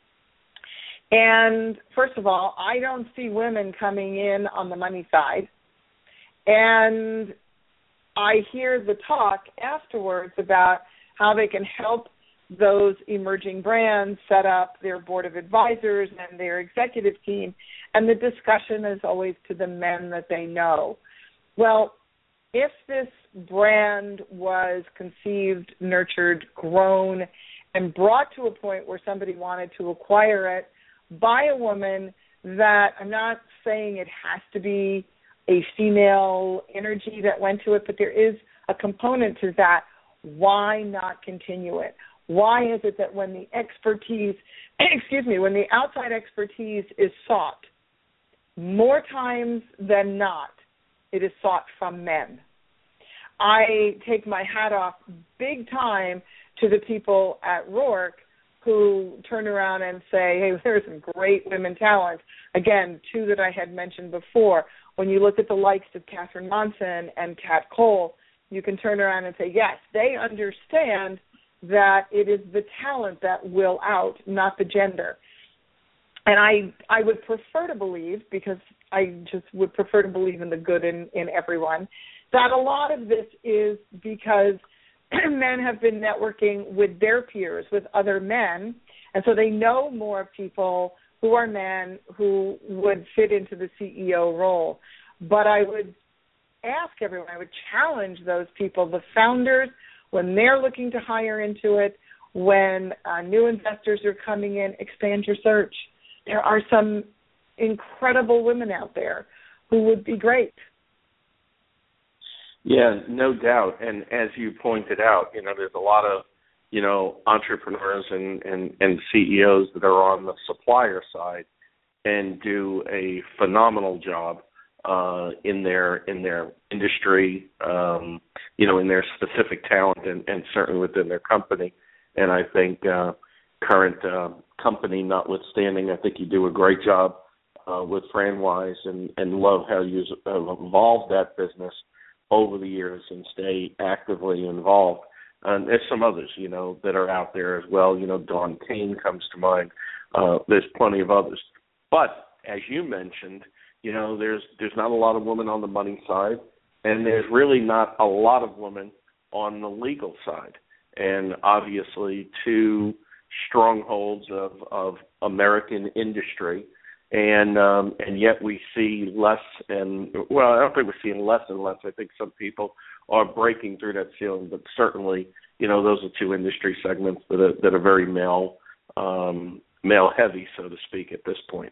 And first of all, I don't see women coming in on the money side. And I hear the talk afterwards about how they can help those emerging brands set up their board of advisors and their executive team, and the discussion is always to the men that they know. Well, if this brand was conceived, nurtured, grown, and brought to a point where somebody wanted to acquire it by a woman that, I'm not saying it has to be a female energy that went to it, but there is a component to that, why not continue it? Why is it that when the expertise, excuse me, when the outside expertise is sought, more times than not, it is sought from men? I take my hat off big time to the people at Rourke who turn around and say, hey, there's some great women talent. Again, two that I had mentioned before. When you look at the likes of Catherine Monson and Kat Cole, you can turn around and say, yes, they understand that it is the talent that will out, not the gender. And I I would prefer to believe, because I just would prefer to believe in the good in, in everyone, that a lot of this is because men have been networking with their peers, with other men, and so they know more people who are men who would fit into the C E O role. But I would ask everyone, I would challenge those people, the founders, when they're looking to hire into it, when uh, new investors are coming in, expand your search. There are some incredible women out there who would be great. Yeah, no doubt. And as you pointed out, you know, there's a lot of, you know, entrepreneurs and, and, and C E Os that are on the supplier side and do a phenomenal job uh, in their in their industry, um, you know, in their specific talent, and, and certainly within their company. And I think uh, current uh, company notwithstanding, I think you do a great job uh, with FranWise, and, and love how you've evolved that business over the years and stay actively involved. And there's some others, you know, that are out there as well. You know, Dawn Kane comes to mind. Uh, there's plenty of others. But as you mentioned, you know, there's there's not a lot of women on the money side, and there's really not a lot of women on the legal side. And obviously, two strongholds of, of American industry, and um, and yet we see less and well, I don't think we're seeing less and less. I think some people are breaking through that ceiling, but certainly, you know, those are two industry segments that are, that are very male um, male heavy, so to speak, at this point.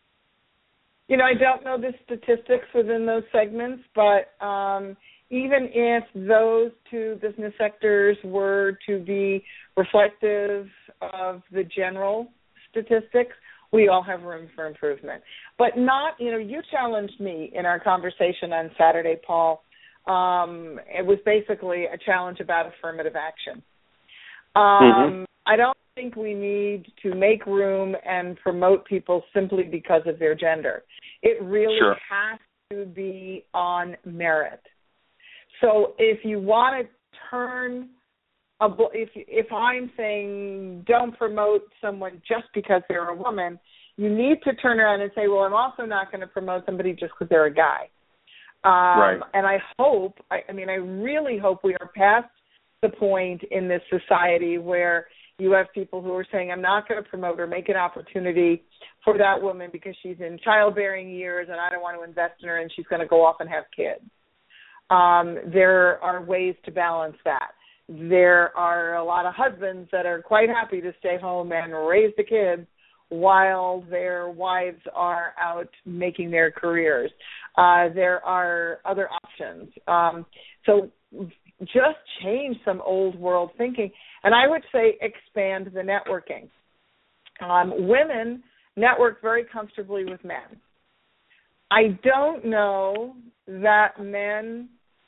You know, I don't know the statistics within those segments, but um, even if those two business sectors were to be reflective of the general statistics, we all have room for improvement. But not, you know, you challenged me in our conversation on Saturday, Paul. Um, it was basically a challenge about affirmative action. Um, mm-hmm. I don't think we need to make room and promote people simply because of their gender. It really sure. has to be on merit. So if you want to turn, a, if if I'm saying don't promote someone just because they're a woman, you need to turn around and say, well, I'm also not going to promote somebody just because they're a guy. Um, right. And I hope, I, I mean, I really hope we are past the point in this society where you have people who are saying, I'm not going to promote or make an opportunity for that woman because she's in childbearing years and I don't want to invest in her and she's going to go off and have kids. Um, there are ways to balance that. There are a lot of husbands that are quite happy to stay home and raise the kids while their wives are out making their careers. Uh, there are other options. Um, so just change some old world thinking. And I would say expand the networking. Um, women network very comfortably with men. I don't know that men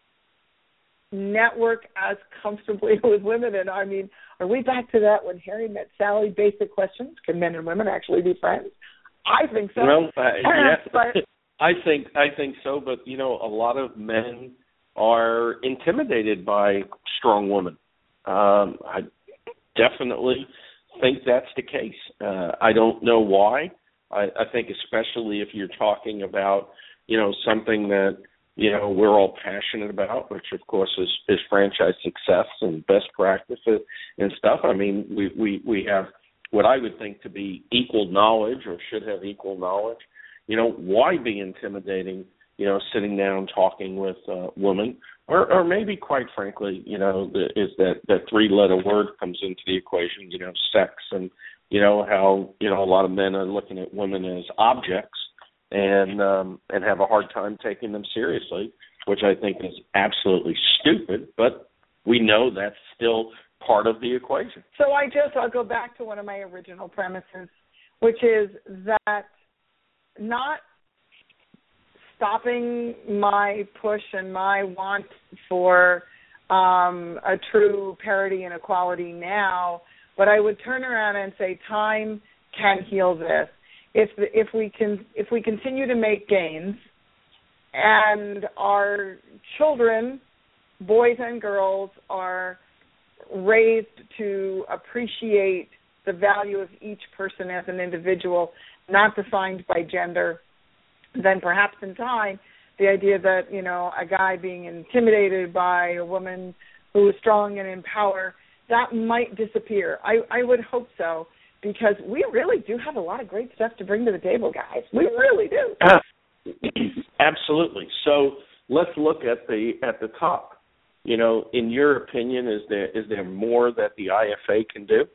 network as comfortably with women. And I mean, are we back to that when Harry met Sally basic questions? Can men and women actually be friends? I think so. Well, uh, yeah, but, I think I think so. But you know, a lot of men are intimidated by strong women. Um, I definitely think that's the case. Uh, I don't know why. I, I think especially if you're talking about, you know, something that, you know, we're all passionate about, which of course is, is franchise success and best practices and stuff. I mean, we, we, we have what I would think to be equal knowledge, or should have equal knowledge. You know, why be intimidating, you know, sitting down talking with uh, women, or, or maybe quite frankly, you know, the, is that, that three-letter word comes into the equation, you know, sex, and, you know, how, you know, a lot of men are looking at women as objects and um, and have a hard time taking them seriously, which I think is absolutely stupid, but we know that's still part of the equation. So I just, I'll go back to one of my original premises, which is that not stopping my push and my want for um, a true parity and equality now, but I would turn around and say time can heal this. If the, if we can if we continue to make gains, and our children, boys and girls, are raised to appreciate the value of each person as an individual, not defined by gender, then perhaps in time, the idea that, you know, a guy being intimidated by a woman who is strong and in power, that might disappear. I, I would hope so, because we really do have a lot of great stuff to bring to the table, guys. We really do. Uh, absolutely. So let's look at the at the top. You know, in your opinion, is there is there more that the I F A can do?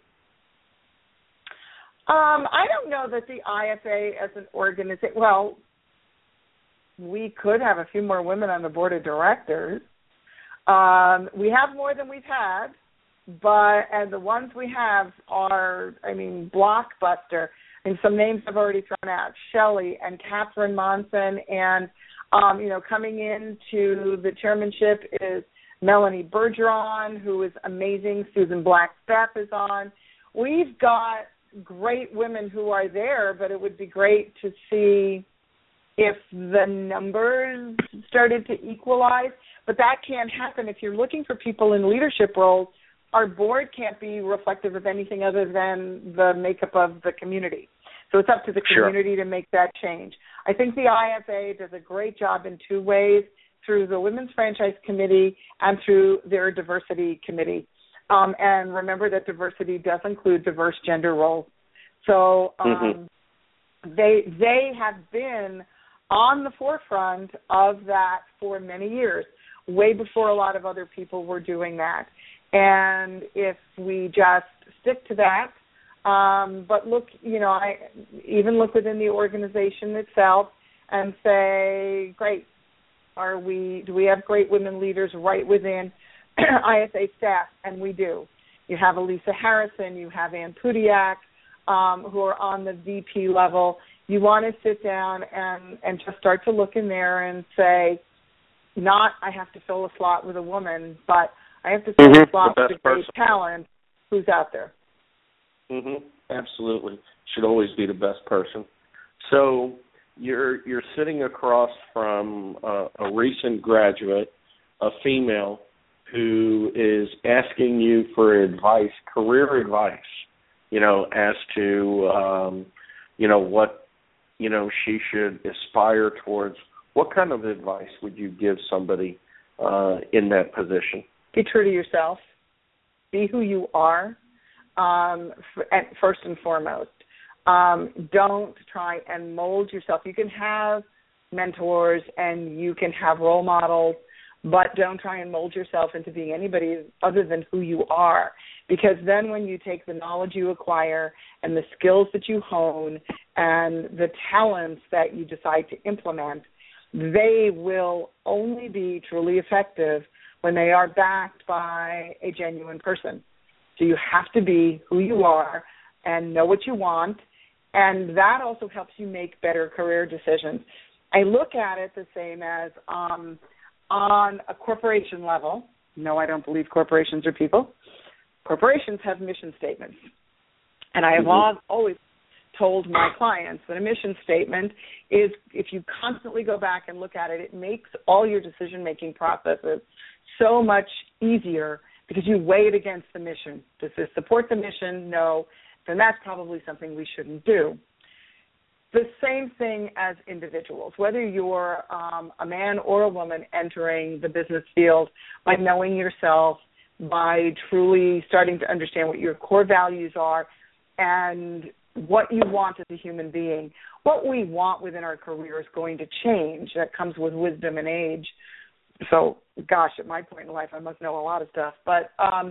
Um, I don't know that the I F A as an organization, well, we could have a few more women on the board of directors. Um, we have more than we've had, but and the ones we have are, I mean, blockbuster. And some names I've already thrown out: Shelley and Catherine Monson, and um, you know, coming into the chairmanship is Melanie Bergeron, who is amazing. Susan Blackstaff is on. We've got great women who are there, but it would be great to see if the numbers started to equalize. But that can't happen if you're looking for people in leadership roles. Our board can't be reflective of anything other than the makeup of the community. So it's up to the community sure. to make that change. I think the I F A does a great job in two ways, through the Women's Franchise Committee and through their diversity committee. Um, and remember that diversity does include diverse gender roles. So um, mm-hmm. they they have been on the forefront of that for many years, way before a lot of other people were doing that. And if we just stick to that, um, but look, you know, I even look within the organization itself and say, great, are we? Do we have great women leaders right within I F A staff? And we do. You have Elisa Harrison, you have Ann Pudiak, um, who are on the V P level. You want to sit down and, and just start to look in there and say, not I have to fill a slot with a woman, but I have to fill mm-hmm. a slot with a great talent who's out there. Mm-hmm. Absolutely. Should always be the best person. So you're you're sitting across from uh, a recent graduate, a female, who is asking you for advice, career advice, you know, as to, um, you know, what, you know, she should aspire towards. What kind of advice would you give somebody uh, in that position? Be true to yourself. Be who you are, um, first and foremost. Um, don't try and mold yourself. You can have mentors and you can have role models, but don't try and mold yourself into being anybody other than who you are, because then when you take the knowledge you acquire and the skills that you hone and the talents that you decide to implement, they will only be truly effective when they are backed by a genuine person. So you have to be who you are and know what you want, and that also helps you make better career decisions. I look at it the same as um, on a corporation level. No, I don't believe corporations are people. Corporations have mission statements, and I have mm-hmm. always told my clients that a mission statement is, if you constantly go back and look at it, it makes all your decision-making processes so much easier because you weigh it against the mission. Does this support the mission? No. Then that's probably something we shouldn't do. The same thing as individuals, whether you're um, a man or a woman entering the business field, by knowing yourself, by truly starting to understand what your core values are and what you want as a human being. What we want within our career is going to change. That comes with wisdom and age. So, gosh, at my point in life, I must know a lot of stuff. But um,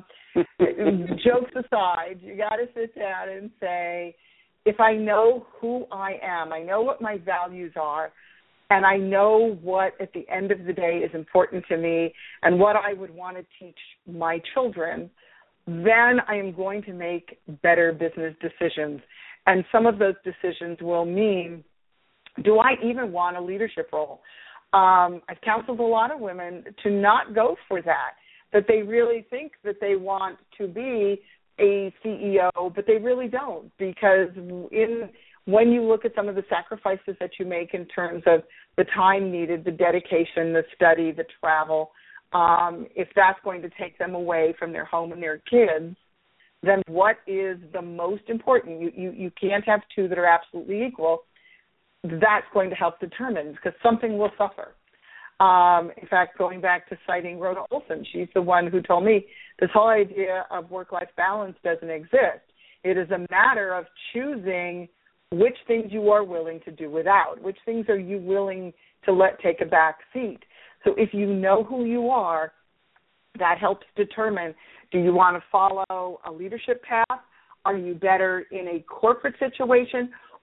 jokes aside, you got to sit down and say, if I know who I am, I know what my values are, and I know what, at the end of the day, is important to me and what I would want to teach my children, then I am going to make better business decisions. And some of those decisions will mean, do I even want a leadership role? Um, I've counseled a lot of women to not go for that, that they really think that they want to be a C E O, but they really don't, because in when you look at some of the sacrifices that you make in terms of the time needed, the dedication, the study, the travel, um, if that's going to take them away from their home and their kids, then what is the most important? You, you, you can't have two that are absolutely equal. That's going to help determine, because something will suffer. Um, in fact, going back to citing Rhoda Olson, she's the one who told me this whole idea of work-life balance doesn't exist. It is a matter of choosing which things you are willing to do without, which things are you willing to let take a back seat. So if you know who you are, that helps determine, do you want to follow a leadership path? Are you better in a corporate situation?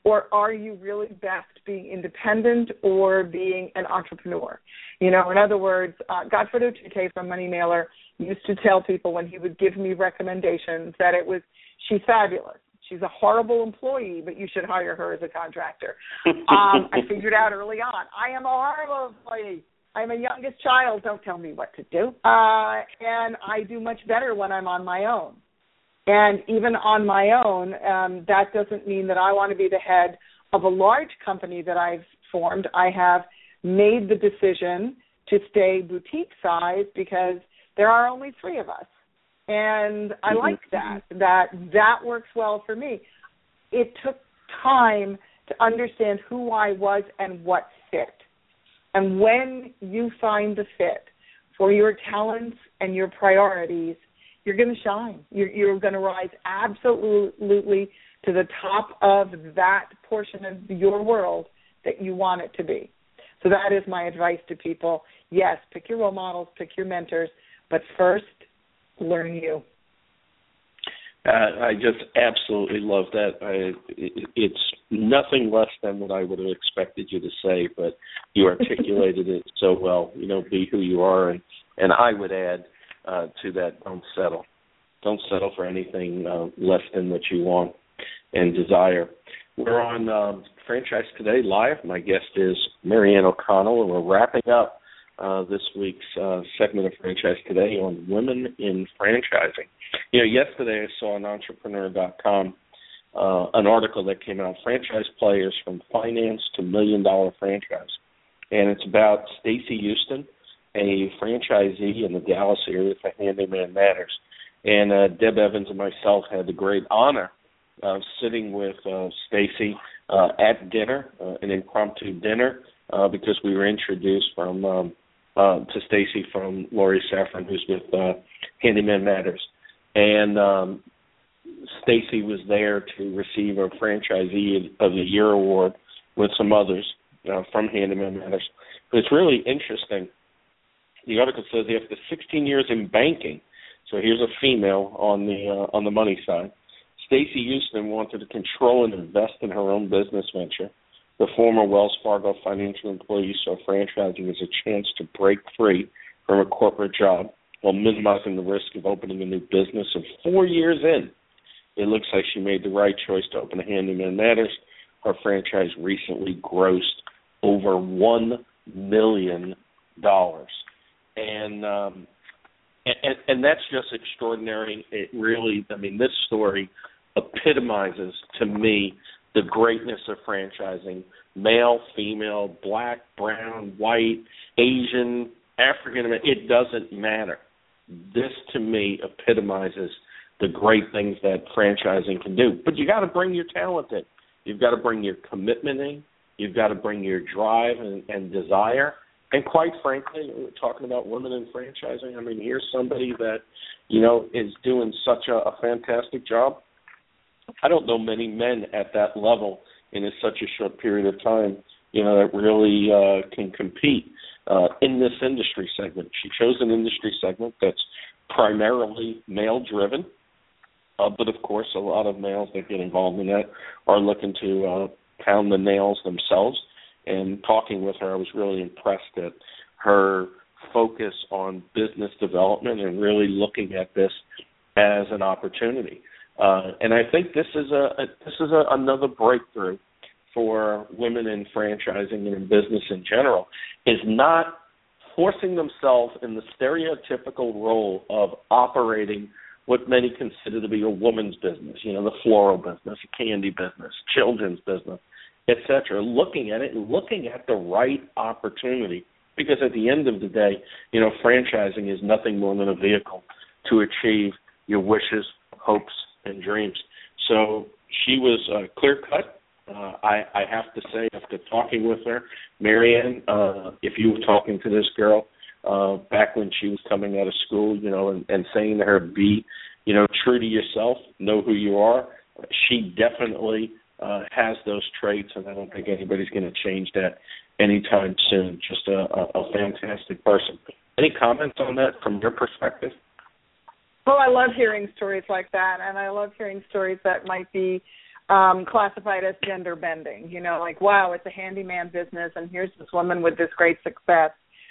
or are you really best being independent or being an entrepreneur? You know, in other words, uh, Godfredo Tutte from Money Mailer used to tell people when he would give me recommendations that it was, she's fabulous. She's a horrible employee, but you should hire her as a contractor. um, I figured out early on, I am a horrible employee. I'm a youngest child. Don't tell me what to do. Uh, and I do much better when I'm on my own. And even on my own, um, that doesn't mean that I want to be the head of a large company that I've formed. I have made the decision to stay boutique size because there are only three of us. And I like that. That that works well for me. It took time to understand who I was and what fit. And when you find the fit for your talents and your priorities, you're going to shine. You're, you're going to rise absolutely to the top of that portion of your world that you want it to be. So that is my advice to people. Yes, pick your role models, pick your mentors, but first, learn you. Uh, I just absolutely love that. I, it, it's nothing less than what I would have expected you to say, but you articulated it so well. You know, be who you are, and, and I would add uh, to that, don't settle. Don't settle for anything uh, less than what you want and desire. We're on um, Franchise Today Live. My guest is Marianne O'Connell, and we're wrapping up Uh, this week's uh, segment of Franchise Today on women in franchising. You know, yesterday I saw on entrepreneur dot com uh, an article that came out, Franchise Players from Finance to Million Dollar Franchise. And it's about Stacy Houston, a franchisee in the Dallas area for Handyman Matters. And uh, Deb Evans and myself had the great honor of sitting with uh, Stacy uh, at dinner, uh, an impromptu dinner, uh, because we were introduced from um, Uh, to Stacy from Lori Saffron, who's with uh, Handyman Matters. And um, Stacy was there to receive a Franchisee of the Year award with some others uh, from Handyman Matters. But it's really interesting. The article says after sixteen years in banking, so here's a female on the uh, on the money side, Stacy Houston wanted to control and invest in her own business venture. The former Wells Fargo financial employee saw franchising as a chance to break free from a corporate job while minimizing the risk of opening a new business. And four years in, it looks like she made the right choice to open a Handyman Matters. Her franchise recently grossed over one million dollars. And, um, and, and that's just extraordinary. It really, I mean, this story epitomizes to me the greatness of franchising, male, female, black, brown, white, Asian, African American, it doesn't matter. This, to me, epitomizes the great things that franchising can do. But you got to bring your talent in. You've got to bring your commitment in. You've got to bring your drive and, and desire. And quite frankly, we're talking about women in franchising. I mean, here's somebody that, you know, is doing such a, a fantastic job. I don't know many men at that level in such a short period of time, you know, that really uh, can compete uh, in this industry segment. She chose an industry segment that's primarily male-driven, uh, but, of course, a lot of males that get involved in that are looking to uh, pound the nails themselves. And talking with her, I was really impressed at her focus on business development and really looking at this as an opportunity. Uh, and I think this is a, a this is a, another breakthrough for women in franchising and in business in general, is not forcing themselves in the stereotypical role of operating what many consider to be a woman's business, you know, the floral business, candy business, children's business, et cetera, looking at it and looking at the right opportunity. Because at the end of the day, you know, franchising is nothing more than a vehicle to achieve your wishes, hopes, and dreams. So she was uh, clear-cut. Uh, I, I have to say, after talking with her, Marianne, uh, if you were talking to this girl uh, back when she was coming out of school, you know, and, and saying to her, be, you know, true to yourself, know who you are, she definitely uh, has those traits, and I don't think anybody's going to change that anytime soon. Just a, a, a fantastic person. Any comments on that from your perspective? Well, I love hearing stories like that, and I love hearing stories that might be um, classified as gender bending. You know, like, wow, it's a handyman business, and here's this woman with this great success.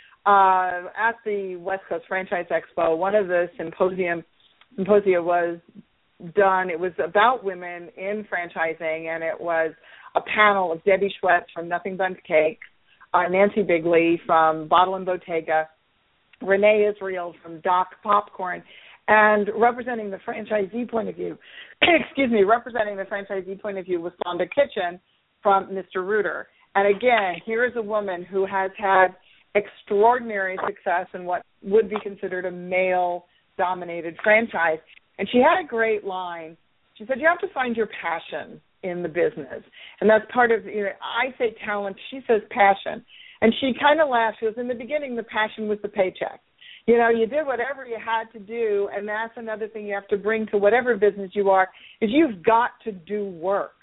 Uh, at the West Coast Franchise Expo, one of the symposium symposia was done. It was about women in franchising, and it was a panel of Debbie Schwetz from Nothing Bundt Cakes, uh, Nancy Bigley from Bottle and Bottega, Renee Israel from Doc Popcorn, and representing the franchisee point of view, excuse me, representing the franchisee point of view was Sonda Kitchen from Mister Rooter. And again, here is a woman who has had extraordinary success in what would be considered a male-dominated franchise. And she had a great line. She said, you have to find your passion in the business. And that's part of, you know, I say talent, she says passion. And she kind of laughed. She goes, in the beginning, the passion was the paycheck. You know, you did whatever you had to do, and that's another thing you have to bring to whatever business you are, is you've got to do work.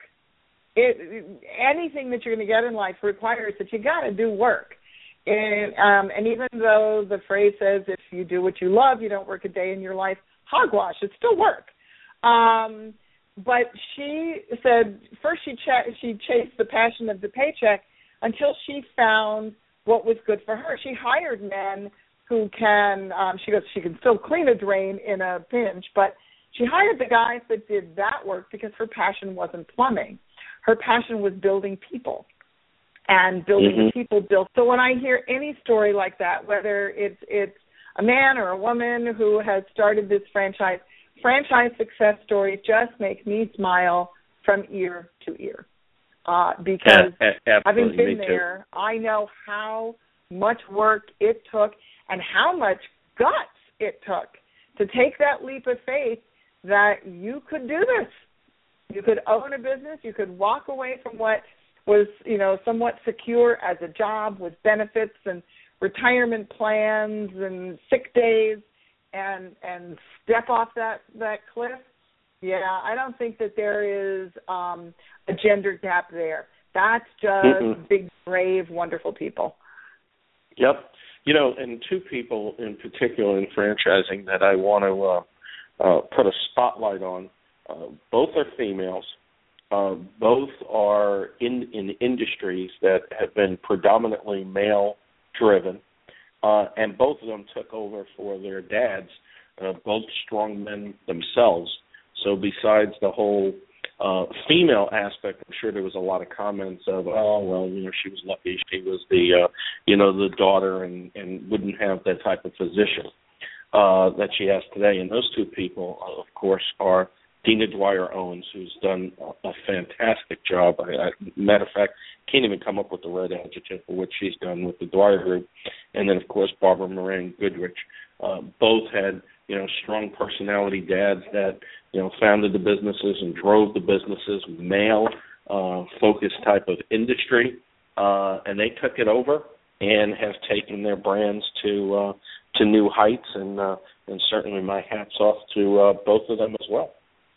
It, anything that you're going to get in life requires that you got to do work. And, um, and even though the phrase says if you do what you love, you don't work a day in your life, hogwash, it's still work. Um, but she said first she, ch- she chased the passion of the paycheck until she found what was good for her. She hired men who can, um, she goes, she can still clean a drain in a pinch, but she hired the guys that did that work because her passion wasn't plumbing. Her passion was building people. And building mm-hmm. people built. So when I hear any story like that, whether it's it's a man or a woman who has started this franchise, franchise success stories just make me smile from ear to ear. Uh, because yeah, having been there, I know how much work it took and how much guts it took to take that leap of faith that you could do this. You could own a business. You could walk away from what was, you know, somewhat secure as a job with benefits and retirement plans and sick days and and step off that, that cliff. Yeah, I don't think that there is um, a gender gap there. That's just mm-hmm. big, brave, wonderful people. Yep. You know, and two people in particular in franchising that I want to uh, uh, put a spotlight on, uh, both are females. Uh, both are in, in industries that have been predominantly male-driven, uh, and both of them took over for their dads, uh, both strong men themselves. So besides the whole uh, female aspect, I'm sure there was a lot of comments of, oh, well, you know, she was lucky she was the, uh, you know, the daughter and, and wouldn't have that type of position uh, that she has today. And those two people, uh, of course, are Dina Dwyer Owens, who's done a, a fantastic job. I, I, matter of fact, can't even come up with the right adjective for what she's done with the Dwyer Group. And then, of course, Barbara Moran Goodrich. Uh, both had, you know, strong personality dads that, you know, founded the businesses and drove the businesses, male-focused uh, type of industry. Uh, and they took it over and have taken their brands to uh, to new heights. And, uh, and certainly my hat's off to uh, both of them as well.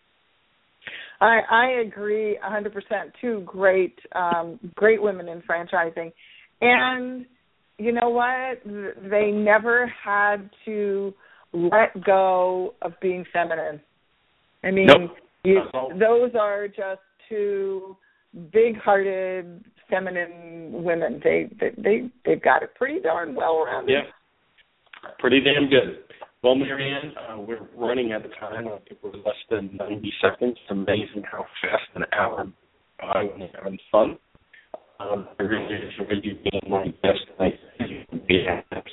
I, I agree one hundred percent. Two great, um, great women in franchising. And you know what? They never had to let go of being feminine. I mean, nope. you, those are just two big-hearted, feminine women. They, they, they, they've got it pretty darn well rounded. Yeah, pretty damn good. Well, Marianne, uh, we're running out of time. I think we're less than ninety seconds. It's amazing how fast an hour goes by when you're having fun. Um, I really enjoyed you being my guest tonight. You can be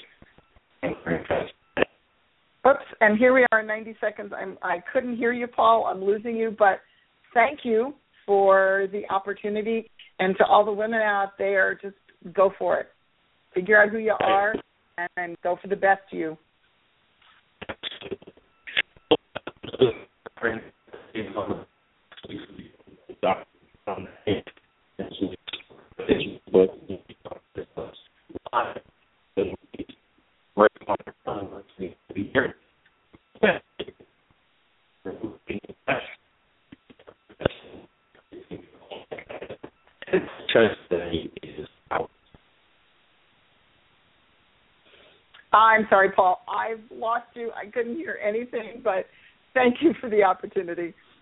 Oops, and here we are in ninety seconds. I'm, I couldn't hear you, Paul. I'm losing you, but thank you for the opportunity. And to all the women out there, just go for it. Figure out who you are and go for the best you. I'm sorry, Paul. I've lost you. I couldn't hear anything, but thank you for the opportunity.